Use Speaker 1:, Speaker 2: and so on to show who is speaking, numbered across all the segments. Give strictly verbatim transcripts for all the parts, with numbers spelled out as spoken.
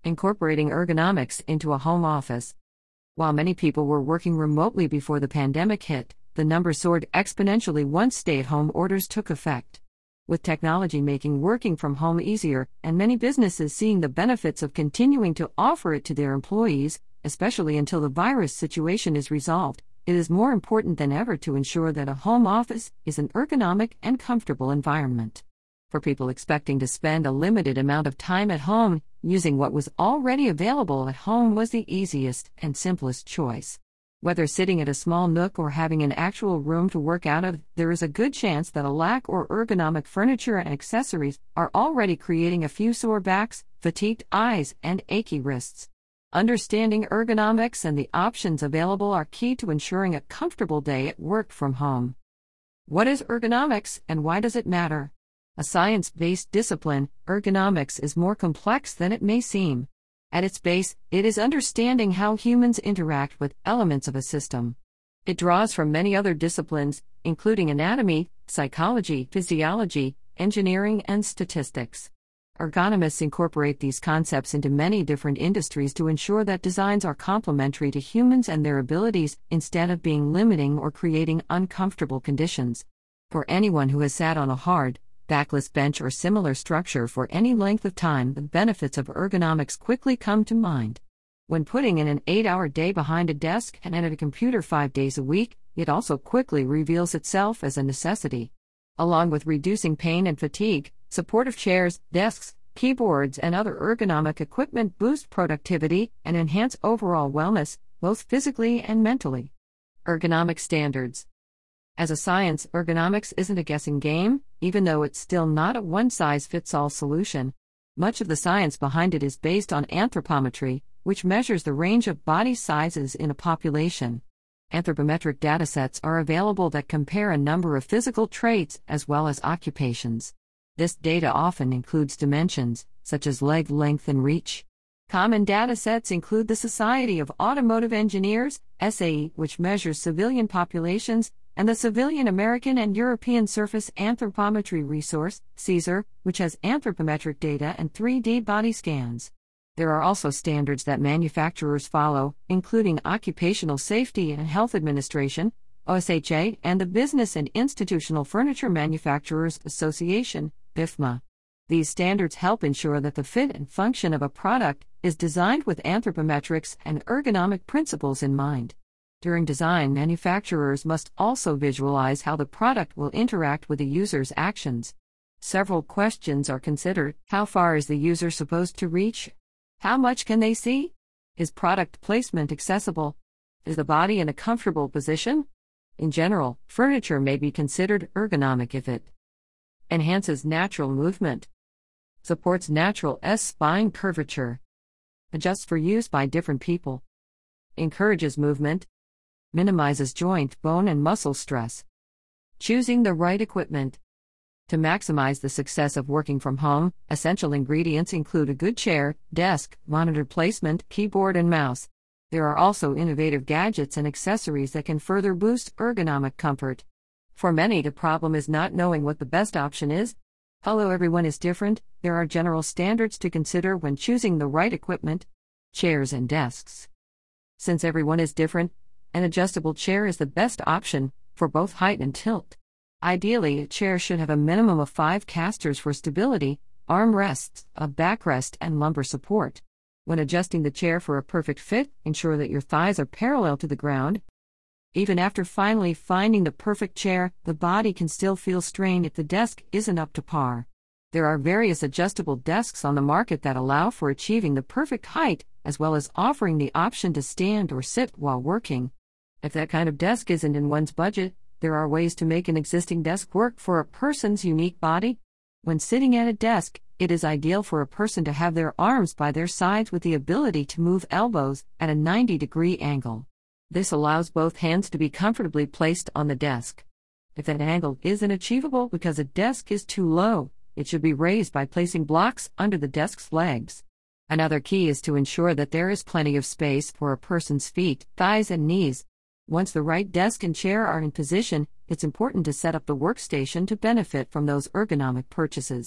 Speaker 1: Incorporating ergonomics into a home office. While many people were working remotely before the pandemic hit, the number soared exponentially once stay-at-home orders took effect. With technology making working from home easier, and many businesses seeing the benefits of continuing to offer it to their employees, especially until the virus situation is resolved, it is more important than ever to ensure that a home office is an ergonomic and comfortable environment. For people expecting to spend a limited amount of time at home, using what was already available at home was the easiest and simplest choice. Whether sitting at a small nook or having an actual room to work out of, there is a good chance that a lack of ergonomic furniture and accessories are already creating a few sore backs, fatigued eyes, and achy wrists. Understanding ergonomics and the options available are key to ensuring a comfortable day at work from home. What is ergonomics and why does it matter? A science-based discipline, ergonomics is more complex than it may seem. At its base, it is understanding how humans interact with elements of a system. It draws from many other disciplines, including anatomy, psychology, physiology, engineering, and statistics. Ergonomists incorporate these concepts into many different industries to ensure that designs are complementary to humans and their abilities, instead of being limiting or creating uncomfortable conditions. For anyone who has sat on a hard, backless bench or similar structure for any length of time, the benefits of ergonomics quickly come to mind. When putting in an eight-hour day behind a desk and at a computer five days a week, it also quickly reveals itself as a necessity. Along with reducing pain and fatigue, supportive chairs, desks, keyboards, and other ergonomic equipment boost productivity and enhance overall wellness, both physically and mentally. Ergonomic standards. As a science, ergonomics isn't a guessing game, even though it's still not a one-size-fits-all solution. Much of the science behind it is based on anthropometry, which measures the range of body sizes in a population. Anthropometric datasets are available that compare a number of physical traits as well as occupations. This data often includes dimensions, such as leg length and reach. Common datasets include the Society of Automotive Engineers, S A E, which measures civilian populations, and the Civilian American and European Surface Anthropometry Resource, CSER, which has anthropometric data and three D body scans. There are also standards that manufacturers follow, including Occupational Safety and Health Administration, O S H A, and the Business and Institutional Furniture Manufacturers Association, B I F M A. These standards help ensure that the fit and function of a product is designed with anthropometrics and ergonomic principles in mind. During design, manufacturers must also visualize how the product will interact with the user's actions. Several questions are considered. How far is the user supposed to reach? How much can they see? Is product placement accessible? Is the body in a comfortable position? In general, furniture may be considered ergonomic if it enhances natural movement, supports natural S-spine curvature, adjusts for use by different people, encourages movement, minimizes joint, bone, and muscle stress. Choosing the right equipment. To maximize the success of working from home, essential ingredients include a good chair, desk, monitor placement, keyboard, and mouse. There are also innovative gadgets and accessories that can further boost ergonomic comfort. For many, the problem is not knowing what the best option is. Although everyone is different, there are general standards to consider when choosing the right equipment. Chairs and desks. Since everyone is different, an adjustable chair is the best option, for both height and tilt. Ideally, a chair should have a minimum of five casters for stability, arm rests, a backrest, and lumbar support. When adjusting the chair for a perfect fit, ensure that your thighs are parallel to the ground. Even after finally finding the perfect chair, the body can still feel strain if the desk isn't up to par. There are various adjustable desks on the market that allow for achieving the perfect height, as well as offering the option to stand or sit while working. If that kind of desk isn't in one's budget, there are ways to make an existing desk work for a person's unique body. When sitting at a desk, it is ideal for a person to have their arms by their sides with the ability to move elbows at a ninety degree angle. This allows both hands to be comfortably placed on the desk. If that angle isn't achievable because a desk is too low, it should be raised by placing blocks under the desk's legs. Another key is to ensure that there is plenty of space for a person's feet, thighs, and knees. Once the right desk and chair are in position, it's important to set up the workstation to benefit from those ergonomic purchases.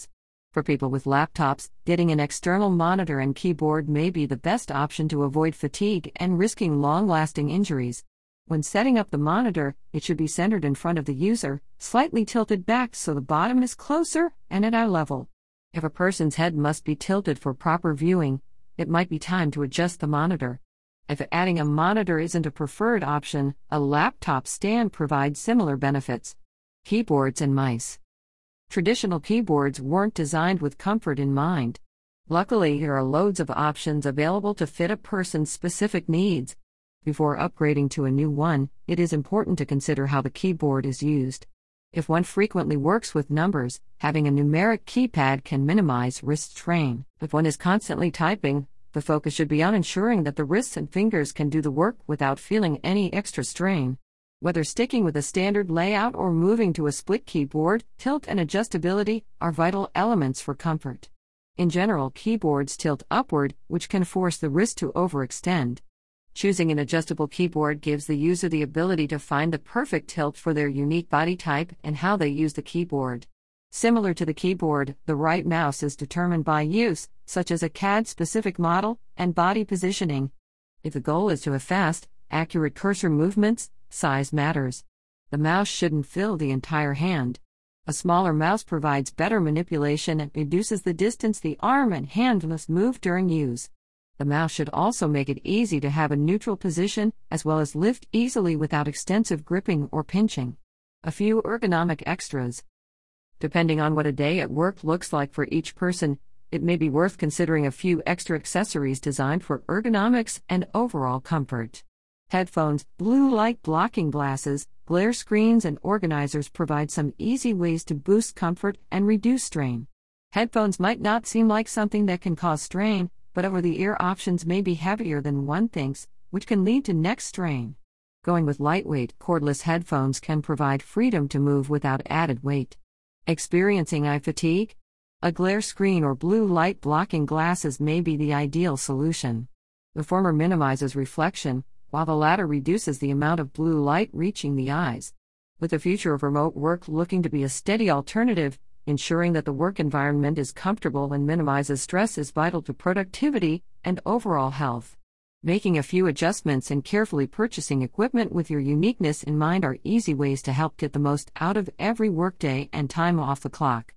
Speaker 1: For people with laptops, getting an external monitor and keyboard may be the best option to avoid fatigue and risking long-lasting injuries. When setting up the monitor, it should be centered in front of the user, slightly tilted back so the bottom is closer and at eye level. If a person's head must be tilted for proper viewing, it might be time to adjust the monitor. If adding a monitor isn't a preferred option, a laptop stand provides similar benefits. Keyboards and mice. Traditional keyboards weren't designed with comfort in mind. Luckily, there are loads of options available to fit a person's specific needs. Before upgrading to a new one, it is important to consider how the keyboard is used. If one frequently works with numbers, having a numeric keypad can minimize wrist strain. If one is constantly typing, the focus should be on ensuring that the wrists and fingers can do the work without feeling any extra strain. Whether sticking with a standard layout or moving to a split keyboard, tilt and adjustability are vital elements for comfort. In general, keyboards tilt upward, which can force the wrist to overextend. Choosing an adjustable keyboard gives the user the ability to find the perfect tilt for their unique body type and how they use the keyboard. Similar to the keyboard, the right mouse is determined by use, such as a C A D-specific model and body positioning. If the goal is to have fast, accurate cursor movements, size matters. The mouse shouldn't fill the entire hand. A smaller mouse provides better manipulation and reduces the distance the arm and hand must move during use. The mouse should also make it easy to have a neutral position, as well as lift easily without extensive gripping or pinching. A few ergonomic extras. Depending on what a day at work looks like for each person, it may be worth considering a few extra accessories designed for ergonomics and overall comfort. Headphones, blue light blocking glasses, glare screens, and organizers provide some easy ways to boost comfort and reduce strain. Headphones might not seem like something that can cause strain, but over-the-ear options may be heavier than one thinks, which can lead to neck strain. Going with lightweight, cordless headphones can provide freedom to move without added weight. Experiencing eye fatigue? A glare screen or blue light blocking glasses may be the ideal solution. The former minimizes reflection, while the latter reduces the amount of blue light reaching the eyes. With the future of remote work looking to be a steady alternative, ensuring that the work environment is comfortable and minimizes stress is vital to productivity and overall health. Making a few adjustments and carefully purchasing equipment with your uniqueness in mind are easy ways to help get the most out of every workday and time off the clock.